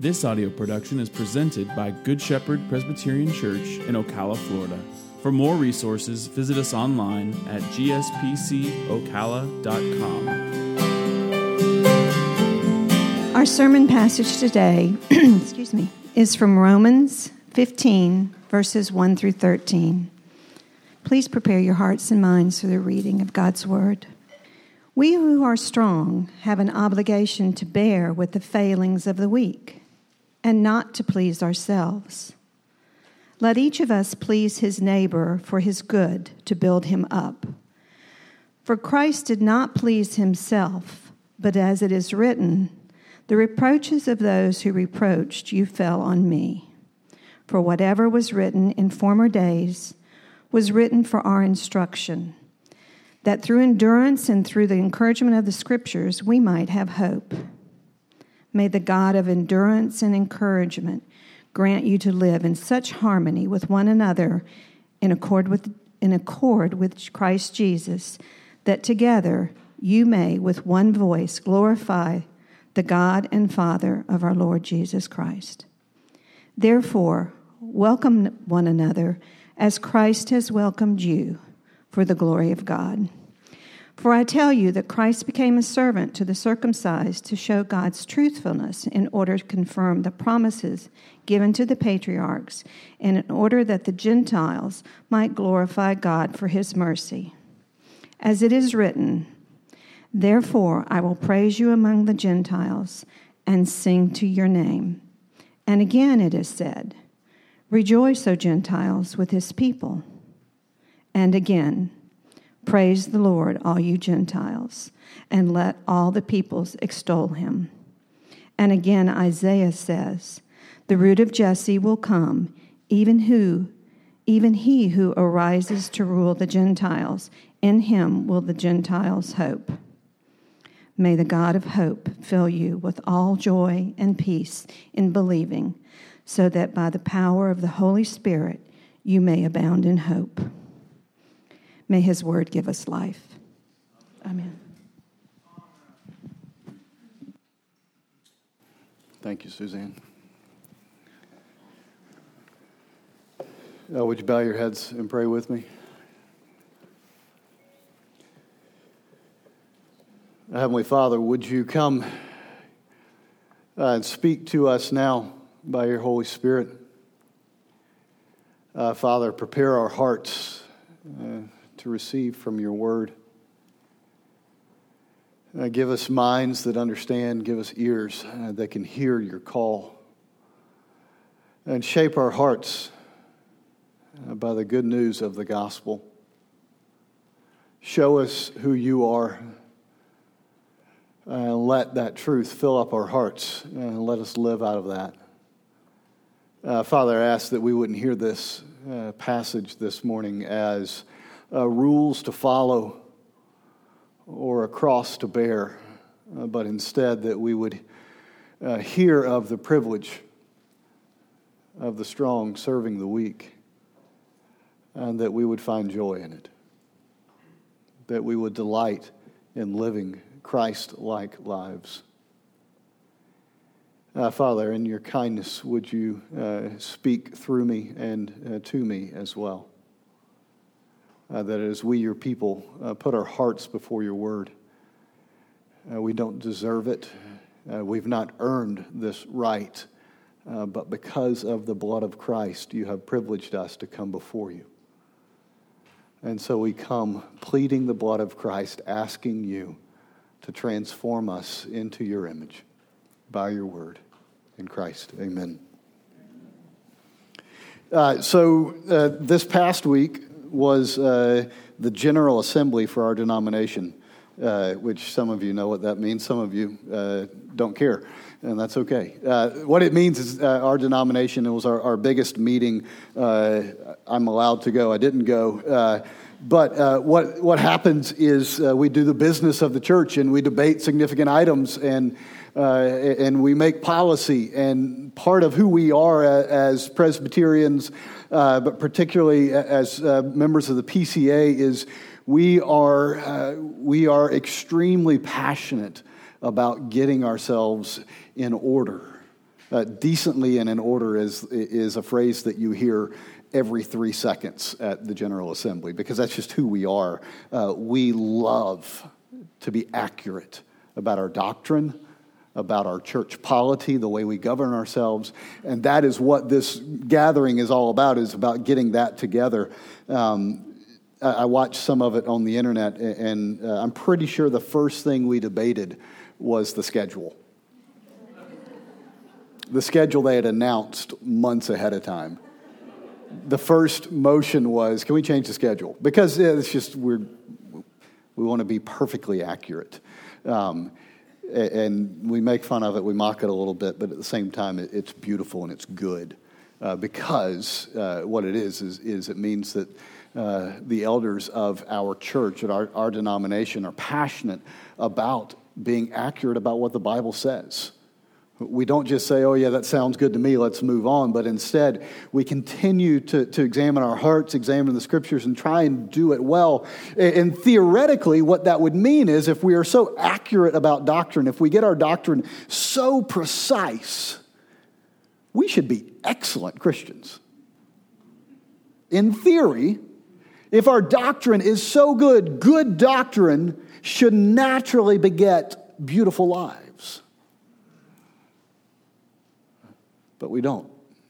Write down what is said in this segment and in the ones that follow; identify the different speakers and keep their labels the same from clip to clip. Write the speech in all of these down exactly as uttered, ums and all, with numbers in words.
Speaker 1: This audio production is presented by Good Shepherd Presbyterian Church in Ocala, Florida. For more resources, visit us online at g s p c ocala dot com.
Speaker 2: Our sermon passage today, excuse me, is from Romans fifteen, verses one through thirteen. Please prepare your hearts and minds for the reading of God's Word. We who are strong have an obligation to bear with the failings of the weak, and not to please ourselves. Let each of us please his neighbor for his good, to build him up. For Christ did not please himself, but as it is written, the reproaches of those who reproached you fell on me. For whatever was written in former days was written for our instruction, that through endurance and through the encouragement of the Scriptures we might have hope. May the God of endurance and encouragement grant you to live in such harmony with one another in accord with, in accord with Christ Jesus, that together you may with one voice glorify the God and Father of our Lord Jesus Christ. Therefore, welcome one another as Christ has welcomed you for the glory of God. For I tell you that Christ became a servant to the circumcised to show God's truthfulness in order to confirm the promises given to the patriarchs, and in order that the Gentiles might glorify God for his mercy. As it is written, therefore I will praise you among the Gentiles and sing to your name. And again it is said, rejoice, O Gentiles, with his people. And again, praise the Lord, all you Gentiles, and let all the peoples extol him. And again Isaiah says, the root of Jesse will come, even who, even he who arises to rule the Gentiles. In him will the Gentiles hope. May the God of hope fill you with all joy and peace in believing, so that by the power of the Holy Spirit you may abound in hope. May his word give us life. Amen.
Speaker 3: Thank you, Suzanne. Uh, would you bow your heads and pray with me? Heavenly Father, would you come uh, and speak to us now by your Holy Spirit? Uh, Father, prepare our hearts uh, to receive from your word. Uh, give us minds that understand, give us ears uh, that can hear your call. And shape our hearts uh, by the good news of the gospel. Show us who you are. And uh, let that truth fill up our hearts and let us live out of that. Uh, Father, I ask that we wouldn't hear this uh, passage this morning as Uh, rules to follow or a cross to bear, uh, but instead that we would uh, hear of the privilege of the strong serving the weak, and that we would find joy in it, that we would delight in living Christ-like lives. Uh, Father, in your kindness, would you uh, speak through me and uh, to me as well? Uh, that as we, your people, uh, put our hearts before your word, uh, we don't deserve it. Uh, we've not earned this right, uh, but because of the blood of Christ, you have privileged us to come before you. And so we come pleading the blood of Christ, asking you to transform us into your image by your word. In Christ, amen. Uh, so uh, this past week was uh, the General Assembly for our denomination, uh, which some of you know what that means. Some of you uh, don't care, and that's okay. Uh, what it means is uh, our denomination, it was our, our biggest meeting. Uh, I'm allowed to go. I didn't go. Uh, but uh, what, what happens is uh, we do the business of the church, and we debate significant items, and Uh, and we make policy, and part of who we are as Presbyterians, uh, but particularly as uh, members of the P C A, is we are uh, we are extremely passionate about getting ourselves in order Uh, decently and in order is, is a phrase that you hear every three seconds at the General Assembly, because that's just who we are. Uh, we love to be accurate about our doctrine, about our church polity, the way we govern ourselves, and that is what this gathering is all about, is about getting that together. Um, I, I watched some of it on the internet, and uh, I'm pretty sure the first thing we debated was the schedule. The schedule they had announced months ahead of time. The first motion was, can we change the schedule? Because it's just, we're, we want to be perfectly accurate. Um, and we make fun of it, we mock it a little bit, but at the same time, it's beautiful and it's good. Uh, because uh, what it is, is, is it means that uh, the elders of our church, at our, our denomination, are passionate about being accurate about what the Bible says. We don't just say, oh, yeah, that sounds good to me, let's move on. But instead, we continue to, to examine our hearts, examine the Scriptures, and try and do it well. And theoretically, what that would mean is if we are so accurate about doctrine, if we get our doctrine so precise, we should be excellent Christians. In theory, if our doctrine is so good, good doctrine should naturally beget beautiful lives. But we don't.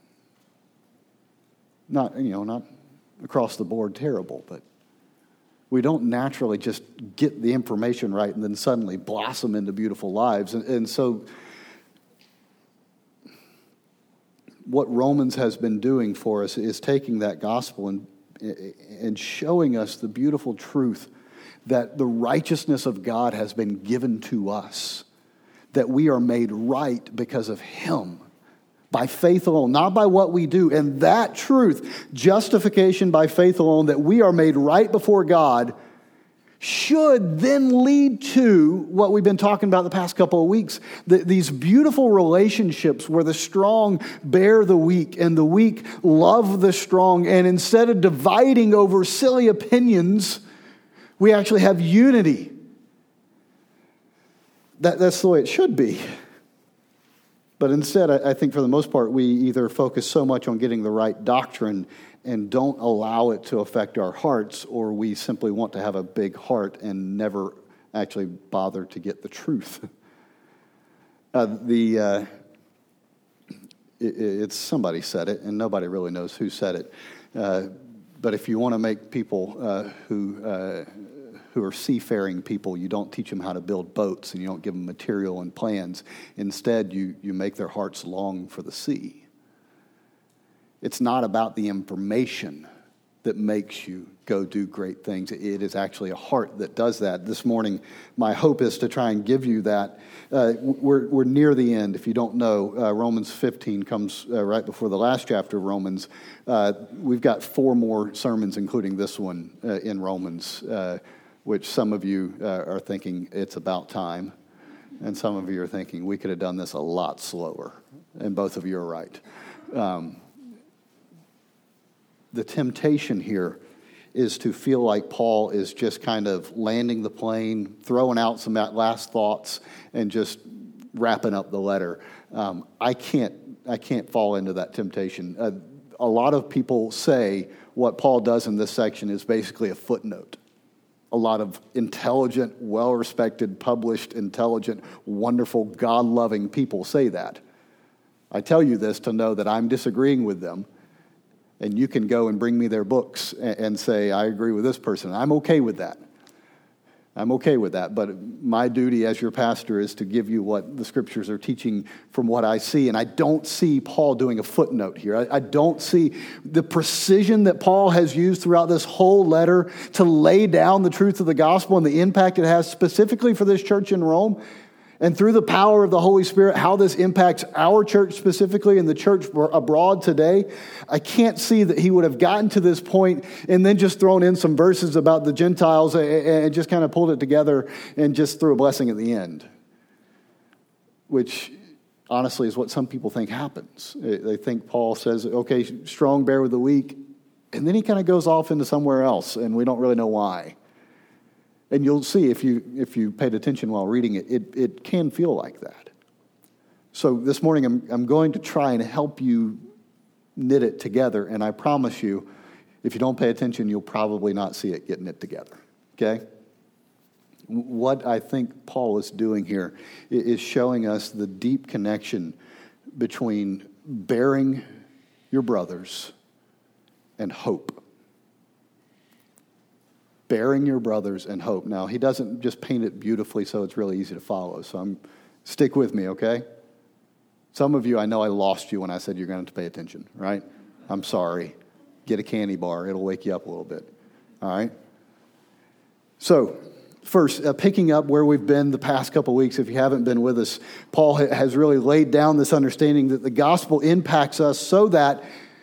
Speaker 3: Not, you know, not across the board terrible, but we don't naturally just get the information right and then suddenly blossom into beautiful lives. And, and so what Romans has been doing for us is taking that gospel and, and showing us the beautiful truth that the righteousness of God has been given to us, that we are made right because of Him. By faith alone, not by what we do. And that truth, justification by faith alone, that we are made right before God, should then lead to what we've been talking about the past couple of weeks. The, these beautiful relationships where the strong bear the weak and the weak love the strong. And instead of dividing over silly opinions, we actually have unity. That, that's the way it should be. But instead, I think for the most part, we either focus so much on getting the right doctrine and don't allow it to affect our hearts, or we simply want to have a big heart and never actually bother to get the truth. Uh, the uh, it, it's somebody said it, and nobody really knows who said it. Uh, but if you want to make people uh, who uh, who are seafaring people, you don't teach them how to build boats and you don't give them material and plans. Instead, you, you make their hearts long for the sea. It's not about the information that makes you go do great things. It is actually a heart that does that. This morning, my hope is to try and give you that. Uh, we're, we're near the end. If you don't know, uh, Romans fifteen comes uh, right before the last chapter of Romans. Uh, we've got four more sermons, including this one uh, in Romans, uh, which some of you uh, are thinking it's about time, and some of you are thinking we could have done this a lot slower, and both of you are right. Um, the temptation here is to feel like Paul is just kind of landing the plane, throwing out some last thoughts, and just wrapping up the letter. Um, I can't, I can't fall into that temptation. Uh, a lot of people say what Paul does in this section is basically a footnote. A lot of intelligent, well-respected, published, intelligent, wonderful, God-loving people say that. I tell you this to know that I'm disagreeing with them, and you can go and bring me their books and say, I agree with this person. I'm okay with that. I'm okay with that, but my duty as your pastor is to give you what the Scriptures are teaching from what I see, and I don't see Paul doing a footnote here. I, I don't see the precision that Paul has used throughout this whole letter to lay down the truth of the gospel and the impact it has specifically for this church in Rome, and through the power of the Holy Spirit, how this impacts our church specifically and the church abroad today. I can't see that he would have gotten to this point and then just thrown in some verses about the Gentiles and just kind of pulled it together and just threw a blessing at the end, which honestly is what some people think happens. They think Paul says, okay, strong bear with the weak, and then he kind of goes off into somewhere else, and we don't really know why. And you'll see if you if you paid attention while reading it, it, it can feel like that. So this morning I'm, I'm going to try and help you knit it together, and I promise you, if you don't pay attention, you'll probably not see it get knit together, okay? What I think Paul is doing here is showing us the deep connection between bearing your brothers and hope. Bearing your brothers and hope. Now, he doesn't just paint it beautifully so it's really easy to follow, so I'm, stick with me, okay? Some of you, I know I lost you when I said you're going to have to pay attention, right? I'm sorry. Get a candy bar. It'll wake you up a little bit, all right? So, first, uh, picking up where we've been the past couple weeks, if you haven't been with us, Paul ha- has really laid down this understanding that the gospel impacts us so that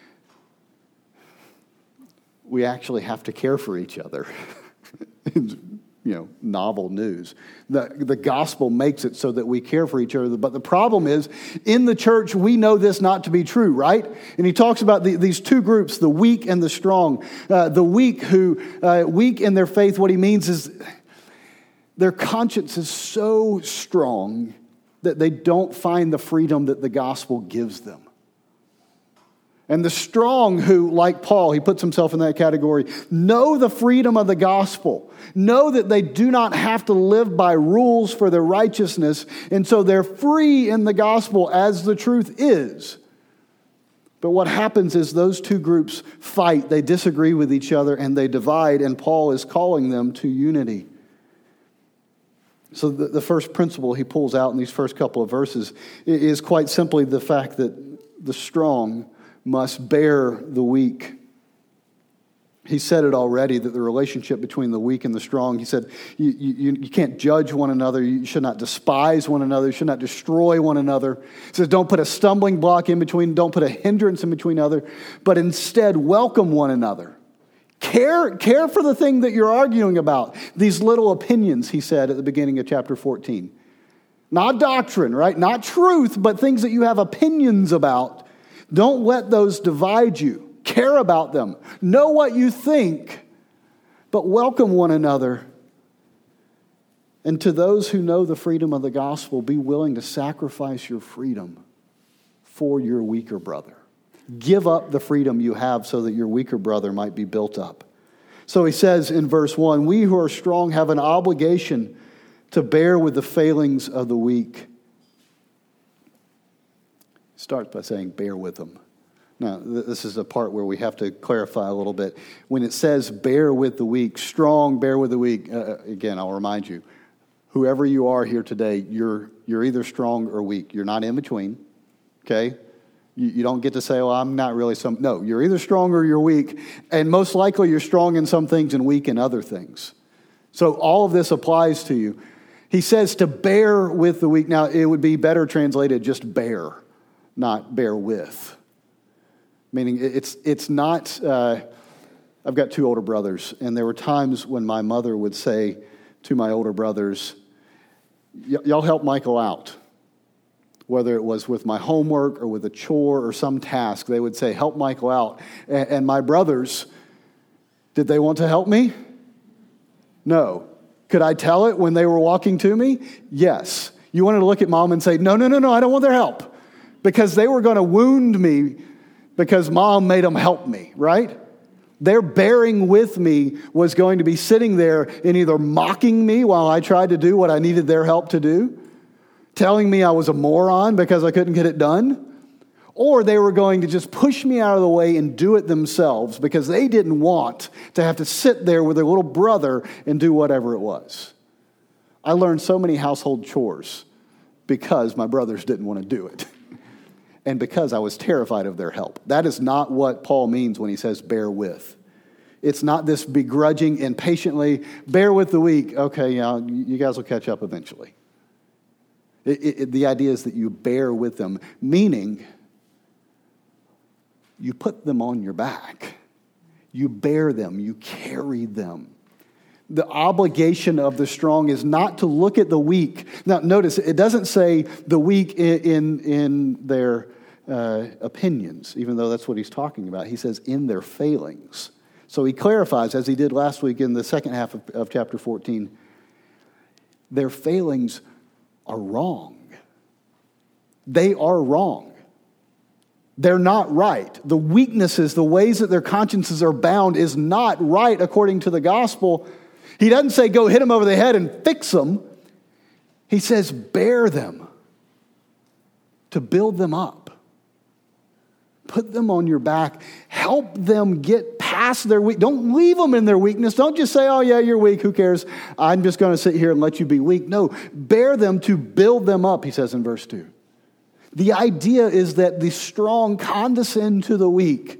Speaker 3: we actually have to care for each other. You know, novel news. The, the gospel makes it so that we care for each other. But the problem is, in the church, we know this not to be true, right? And he talks about the, these two groups, the weak and the strong. Uh, the weak who, uh, weak in their faith, what he means is their conscience is so strong that they don't find the freedom that the gospel gives them. And the strong who, like Paul, he puts himself in that category, know the freedom of the gospel, know that they do not have to live by rules for their righteousness, and so they're free in the gospel as the truth is. But what happens is those two groups fight, they disagree with each other, and they divide, and Paul is calling them to unity. So the, the first principle he pulls out in these first couple of verses is quite simply the fact that the strong must bear the weak. He said it already, that the relationship between the weak and the strong, he said, you, you, you can't judge one another. You should not despise one another. You should not destroy one another. He says, don't put a stumbling block in between. Don't put a hindrance in between other, but instead welcome one another. Care, care for the thing that you're arguing about. These little opinions, he said at the beginning of chapter fourteen. Not doctrine, right? Not truth, but things that you have opinions about. Don't let those divide you. Care about them. Know what you think, but welcome one another. And to those who know the freedom of the gospel, be willing to sacrifice your freedom for your weaker brother. Give up the freedom you have so that your weaker brother might be built up. So he says in verse one, we who are strong have an obligation to bear with the failings of the weak. Starts by saying, bear with them. Now, this is a part where we have to clarify a little bit. When it says, bear with the weak, strong, bear with the weak, uh, again, I'll remind you, whoever you are here today, you're you're either strong or weak. You're not in between, okay? You, you don't get to say, well, I'm not really some... No, you're either strong or you're weak, and most likely you're strong in some things and weak in other things. So all of this applies to you. He says to bear with the weak. Now, it would be better translated just bear, not bear with. Meaning it's it's not, uh, I've got two older brothers, and there were times when my mother would say to my older brothers, y'all help Michael out. Whether it was with my homework or with a chore or some task, they would say, help Michael out. And, and my brothers, did they want to help me? No. Could I tell it when they were walking to me? Yes. You wanted to look at mom and say, no, no, no, no, I don't want their help. Because they were going to wound me because mom made them help me, right? Their bearing with me was going to be sitting there and either mocking me while I tried to do what I needed their help to do, telling me I was a moron because I couldn't get it done, or they were going to just push me out of the way and do it themselves because they didn't want to have to sit there with their little brother and do whatever it was. I learned so many household chores because my brothers didn't want to do it. And because I was terrified of their help. That is not what Paul means when he says bear with. It's not this begrudging and patiently, bear with the weak. Okay, yeah, you guys will catch up eventually. It, it, the idea is that you bear with them, meaning you put them on your back. You bear them. You carry them. The obligation of the strong is not to look at the weak. Now, notice, it doesn't say the weak in, in, in their uh, opinions, even though that's what he's talking about. He says in their failings. So he clarifies, as he did last week in the second half of, of chapter fourteen, their failings are wrong. they are wrong. They're not right. The weaknesses, the ways that their consciences are bound is not right according to the gospel. He doesn't say go hit them over the head and fix them. He says bear them to build them up. Put them on your back. Help them get past their weakness. Don't leave them in their weakness. Don't just say, oh yeah, you're weak. Who cares? I'm just going to sit here and let you be weak. No, bear them to build them up, he says in verse two. The idea is that the strong condescend to the weak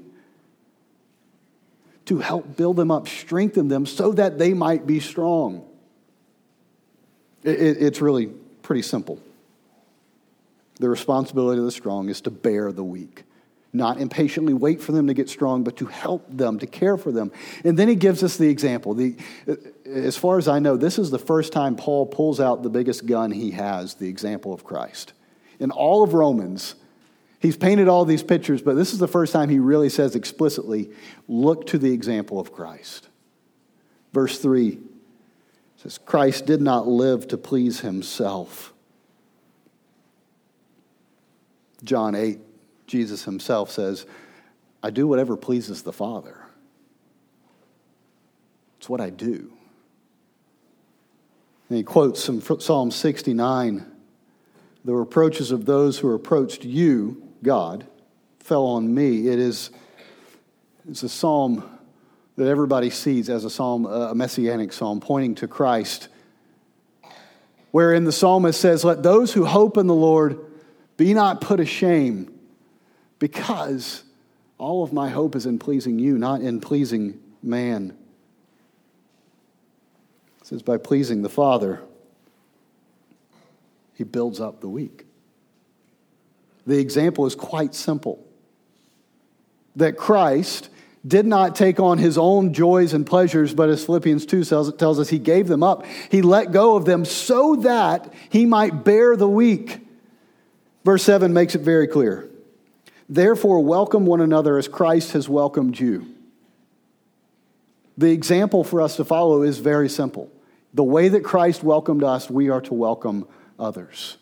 Speaker 3: to help build them up, strengthen them so that they might be strong. It, it, it's really pretty simple. The responsibility of the strong is to bear the weak. Not impatiently wait for them to get strong, but to help them, to care for them. And then he gives us the example. The, as far as I know, this is the first time Paul pulls out the biggest gun he has, the example of Christ. In all of Romans, he's painted all these pictures, but this is the first time he really says explicitly, look to the example of Christ. Verse three says, Christ did not live to please himself. John eight, Jesus himself says, I do whatever pleases the Father. It's what I do. And he quotes from Psalm sixty-nine, the reproaches of those who approached you, God, fell on me. It is it's a psalm that everybody sees as a psalm, a messianic psalm, pointing to Christ, wherein the psalmist says, let those who hope in the Lord be not put to shame, because all of my hope is in pleasing you, not in pleasing man. It says, by pleasing the Father, he builds up the weak. The example is quite simple. That Christ did not take on his own joys and pleasures, but as Philippians two tells us, he gave them up. He let go of them so that he might bear the weak. Verse seven makes it very clear. Therefore, welcome one another as Christ has welcomed you. The example for us to follow is very simple. The way that Christ welcomed us, we are to welcome others.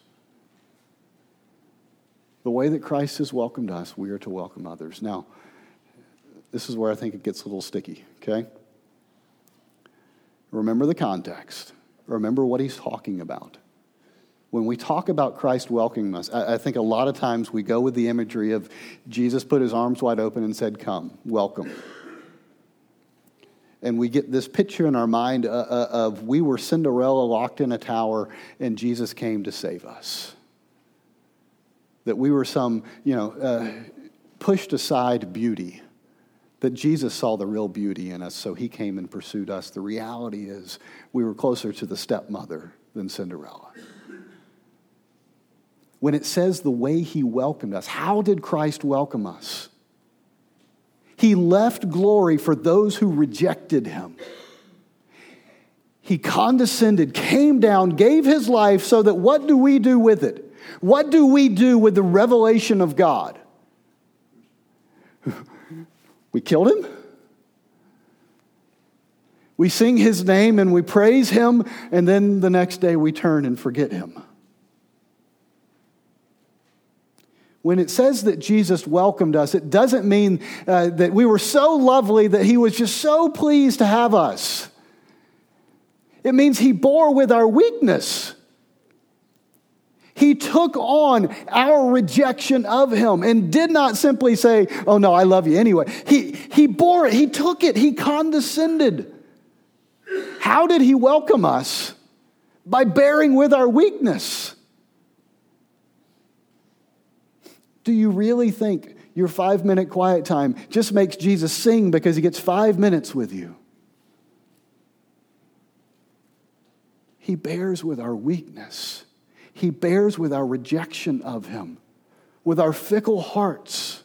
Speaker 3: The way that Christ has welcomed us, we are to welcome others. Now, this is where I think it gets a little sticky, okay? Remember the context. Remember what he's talking about. When we talk about Christ welcoming us, I, I think a lot of times we go with the imagery of Jesus put his arms wide open and said, come, welcome. And we get this picture in our mind uh, uh, of we were Cinderella locked in a tower and Jesus came to save us. That we were some, you know, uh, pushed aside beauty. That Jesus saw the real beauty in us, so he came and pursued us. The reality is we were closer to the stepmother than Cinderella. When it says the way he welcomed us, how did Christ welcome us? He left glory for those who rejected him. He condescended, came down, gave his life so that what do we do with it? What do we do with the revelation of God? We killed him. We sing his name and we praise him, and then the next day we turn and forget him. When it says that Jesus welcomed us, it doesn't mean uh, that we were so lovely that he was just so pleased to have us. It means he bore with our weakness. He took on our rejection of him and did not simply say, oh no, I love you anyway. He, he bore it. He took it. He condescended. How did he welcome us? By bearing with our weakness. Do you really think your five-minute quiet time just makes Jesus sing because he gets five minutes with you? He bears with our weakness. He bears with our rejection of him, with our fickle hearts.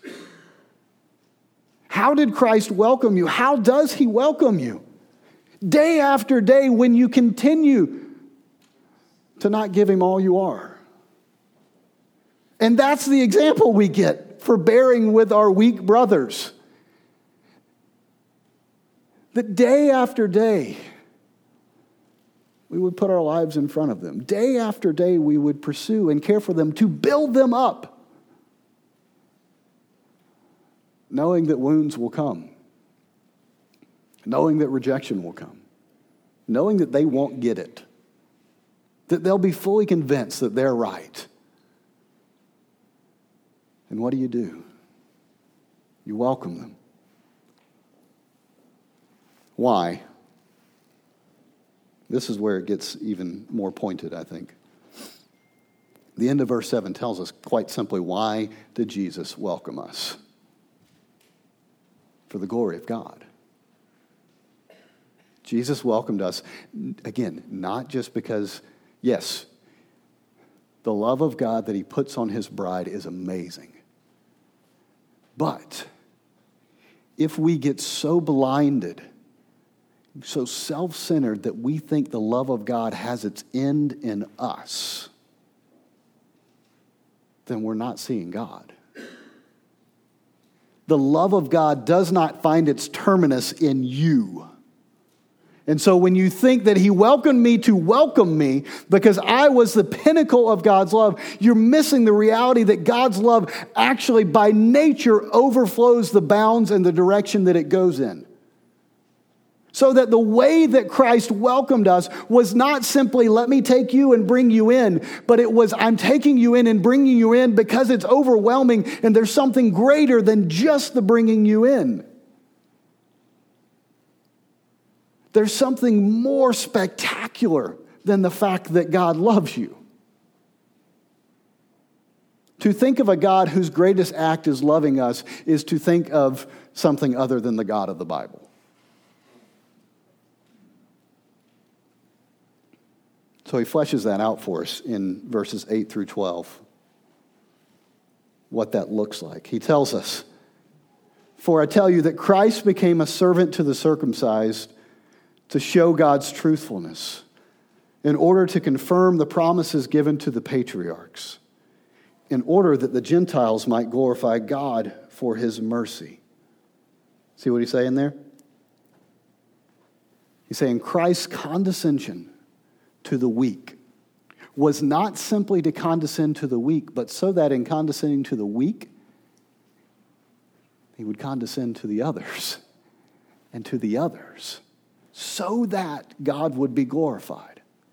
Speaker 3: How did Christ welcome you? How does he welcome you? Day after day when you continue to not give him all you are. And that's the example we get for bearing with our weak brothers. That day after day, We would put our lives in front of them. Day after day, we would pursue and care for them to build them up, knowing that wounds will come, knowing that rejection will come, knowing that they won't get it, that they'll be fully convinced that they're right. And what do you do? You welcome them. Why? This is where it gets even more pointed, I think. The end of verse seven tells us quite simply, why did Jesus welcome us? For the glory of God. Jesus welcomed us, again, not just because, yes, the love of God that he puts on his bride is amazing. But if we get so blinded, so self-centered that we think the love of God has its end in us, then we're not seeing God. The love of God does not find its terminus in you. And so when you think that he welcomed me to welcome me because I was the pinnacle of God's love, you're missing the reality that God's love actually by nature overflows the bounds and the direction that it goes in. So that the way that Christ welcomed us was not simply, let me take you and bring you in, but it was, I'm taking you in and bringing you in because it's overwhelming and there's something greater than just the bringing you in. There's something more spectacular than the fact that God loves you. To think of a God whose greatest act is loving us is to think of something other than the God of the Bible. So he fleshes that out for us in verses eight through twelve, what that looks like. He tells us, "For I tell you that Christ became a servant to the circumcised to show God's truthfulness, in order to confirm the promises given to the patriarchs, in order that the Gentiles might glorify God for his mercy." See what he's saying there? He's saying Christ's condescension to the weak was not simply to condescend to the weak, but so that in condescending to the weak, he would condescend to the others and to the others, so that God would be glorified.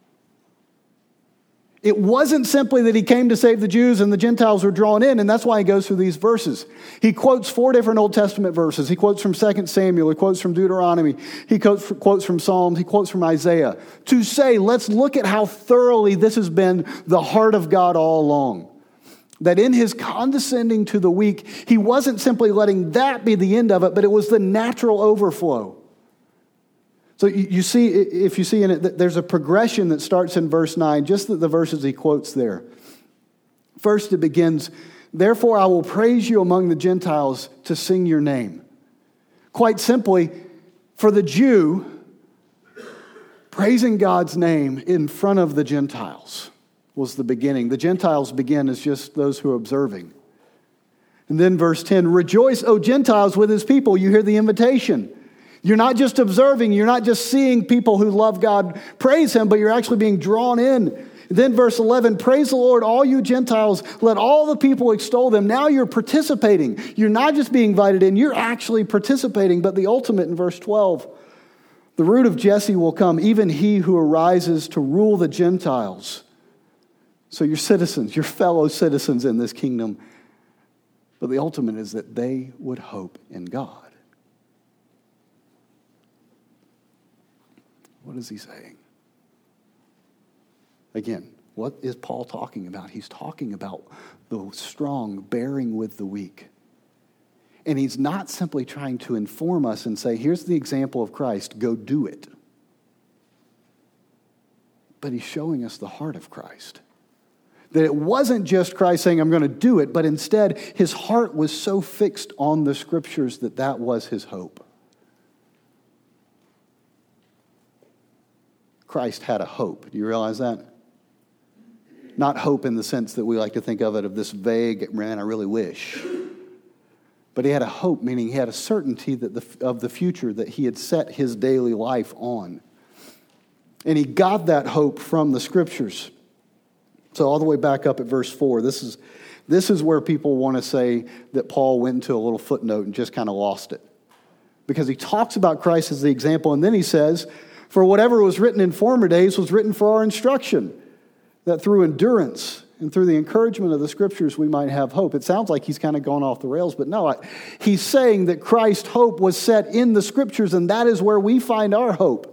Speaker 3: It wasn't simply that he came to save the Jews and the Gentiles were drawn in, and that's why he goes through these verses. He quotes four different Old Testament verses. He quotes from Second Samuel. He quotes from Deuteronomy. He quotes, quotes from Psalms. He quotes from Isaiah to say, let's look at how thoroughly this has been the heart of God all along. That in his condescending to the weak, he wasn't simply letting that be the end of it, but it was the natural overflow. So you see, if you see in it, there's a progression that starts in verse nine, just the verses he quotes there. First it begins, "Therefore I will praise you among the Gentiles to sing your name." Quite simply, for the Jew, praising God's name in front of the Gentiles was the beginning. The Gentiles begin as just those who are observing. And then verse ten, "Rejoice, O Gentiles, with his people." You hear the invitation. You're not just observing, you're not just seeing people who love God praise him, but you're actually being drawn in. Then verse eleven, "Praise the Lord, all you Gentiles, let all the people extol them." Now you're participating. You're not just being invited in, you're actually participating. But the ultimate in verse twelve, "The root of Jesse will come, even he who arises to rule the Gentiles." So you're citizens, you're fellow citizens in this kingdom. But the ultimate is that they would hope in God. What is he saying? Again, what is Paul talking about? He's talking about the strong bearing with the weak. And he's not simply trying to inform us and say, here's the example of Christ, go do it. But he's showing us the heart of Christ. That it wasn't just Christ saying, I'm going to do it, but instead his heart was so fixed on the scriptures that that was his hope. Christ had a hope. Do you realize that? Not hope in the sense that we like to think of it of this vague, man, I really wish. But he had a hope, meaning he had a certainty that the, of the future that he had set his daily life on. And he got that hope from the Scriptures. So all the way back up at verse four, this is, this is where people want to say that Paul went into a little footnote and just kind of lost it. Because he talks about Christ as the example, and then he says, for whatever was written in former days was written for our instruction, that through endurance and through the encouragement of the Scriptures we might have hope. It sounds like he's kind of gone off the rails, but no, I, he's saying that Christ's hope was set in the Scriptures, and that is where we find our hope.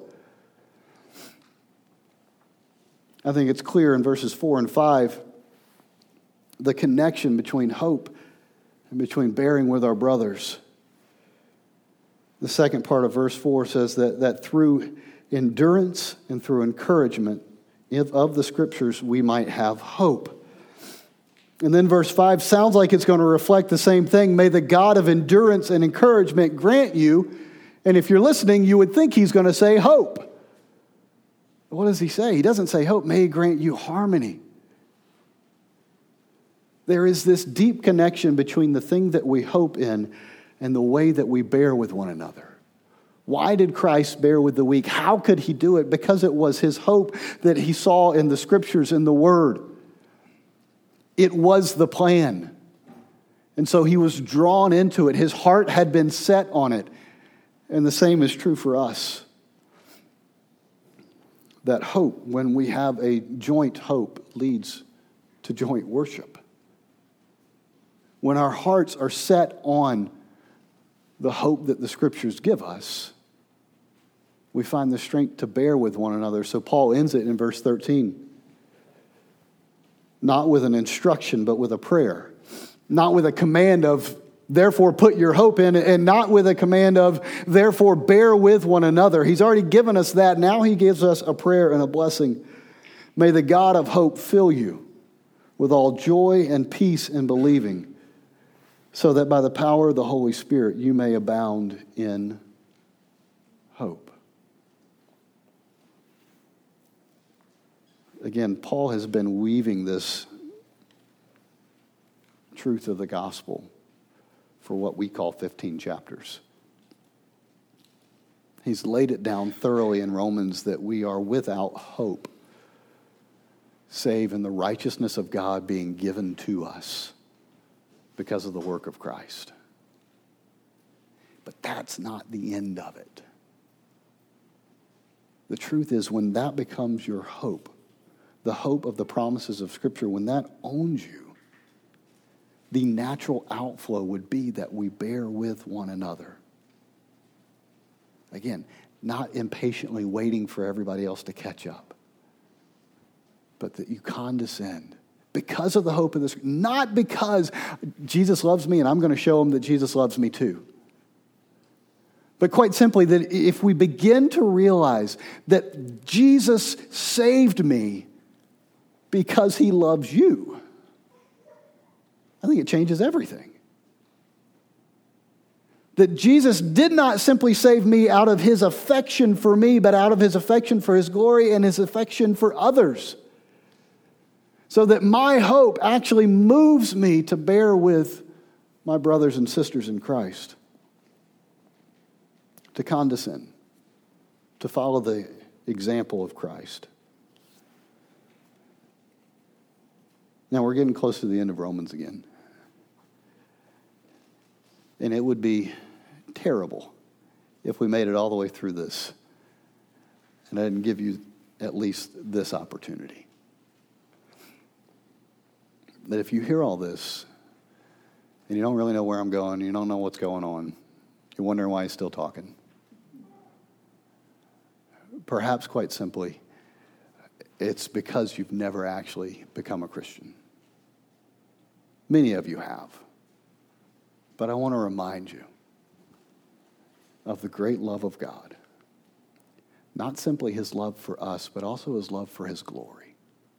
Speaker 3: I think it's clear in verses four and five, the connection between hope and between bearing with our brothers. The second part of verse four says that, that through endurance and through encouragement of the Scriptures, we might have hope. And then verse five sounds like it's going to reflect the same thing. May the God of endurance and encouragement grant you, and if you're listening, you would think he's going to say hope. What does he say? He doesn't say hope. May he grant you harmony. There is this deep connection between the thing that we hope in and the way that we bear with one another. Why did Christ bear with the weak? How could he do it? Because it was his hope that he saw in the Scriptures, in the Word. It was the plan. And so he was drawn into it. His heart had been set on it. And the same is true for us. That hope, when we have a joint hope, leads to joint worship. When our hearts are set on the hope that the Scriptures give us, we find the strength to bear with one another. So Paul ends it in verse thirteen. Not with an instruction, but with a prayer. Not with a command of, therefore put your hope in, and not with a command of, therefore bear with one another. He's already given us that. Now he gives us a prayer and a blessing. May the God of hope fill you with all joy and peace in believing, so that by the power of the Holy Spirit you may abound in hope. Again, Paul has been weaving this truth of the gospel for what we call fifteen chapters. He's laid it down thoroughly in Romans that we are without hope, save in the righteousness of God being given to us because of the work of Christ. But that's not the end of it. The truth is, when that becomes your hope, the hope of the promises of Scripture, when that owns you, the natural outflow would be that we bear with one another. Again, not impatiently waiting for everybody else to catch up, but that you condescend because of the hope of this, not because Jesus loves me and I'm going to show him that Jesus loves me too. But quite simply, that if we begin to realize that Jesus saved me because he loves you, I think it changes everything. That Jesus did not simply save me out of his affection for me, but out of his affection for his glory and his affection for others. So that my hope actually moves me to bear with my brothers and sisters in Christ. To condescend. To follow the example of Christ. Now we're getting close to the end of Romans again. And it would be terrible if we made it all the way through this and I didn't give you at least this opportunity. That if you hear all this and you don't really know where I'm going, you don't know what's going on, you're wondering why he's still talking. Perhaps quite simply, it's because you've never actually become a Christian. Many of you have. But I want to remind you of the great love of God. Not simply his love for us, but also his love for his glory.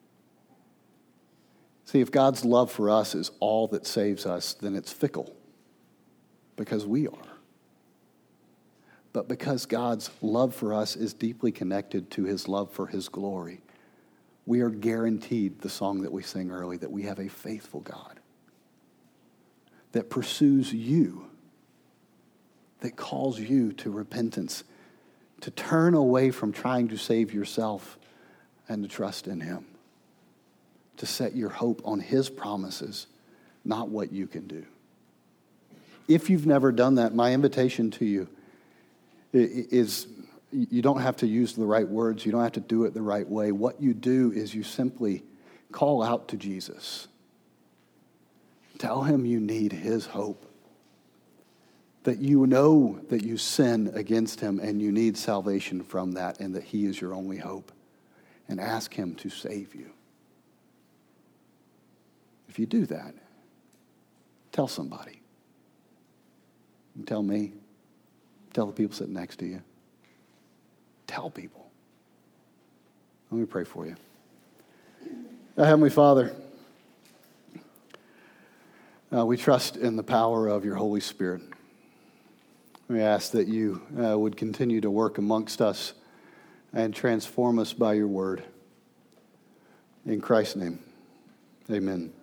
Speaker 3: See, if God's love for us is all that saves us, then it's fickle. Because we are. But because God's love for us is deeply connected to his love for his glory, we are guaranteed the song that we sang early, that we have a faithful God that pursues you, that calls you to repentance, to turn away from trying to save yourself and to trust in him, to set your hope on his promises, not what you can do. If you've never done that, my invitation to you is, you don't have to use the right words. You don't have to do it the right way. What you do is you simply call out to Jesus. Tell him you need his hope, that you know that you sin against him and you need salvation from that, and that he is your only hope, and ask him to save you. If you do that, tell somebody. Tell me. Tell the people sitting next to you. Tell people. Let me pray for you. Our Heavenly Father, uh, we trust in the power of your Holy Spirit. We ask that you uh, would continue to work amongst us and transform us by your word. In Christ's name, amen.